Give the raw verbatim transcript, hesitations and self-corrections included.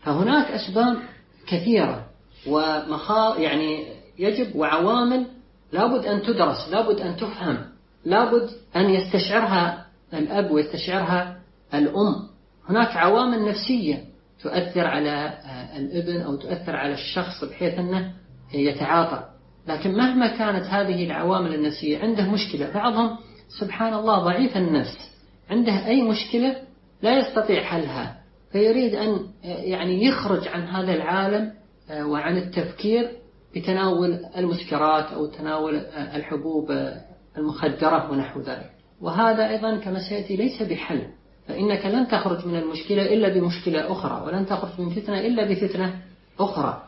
فهناك أسباب كثيرة ومخا يعني يجب وعوامل لابد أن تدرس، لابد أن تفهم، لابد أن يستشعرها الأب ويستشعرها الأم. هناك عوامل نفسية تؤثر على الابن أو تؤثر على الشخص بحيث أنه يتعاطى، لكن مهما كانت هذه العوامل النفسية عنده مشكلة. بعضهم سبحان الله ضعيف النفس، عنده أي مشكلة لا يستطيع حلها، فيريد أن يعني يخرج عن هذا العالم وعن التفكير بتناول المسكرات أو تناول الحبوب المخدرة ونحو ذلك. وهذا أيضا كما سيأتي ليس بحل، فإنك لن تخرج من المشكلة إلا بمشكلة أخرى، ولن تخرج من فتنة إلا بفتنة أخرى.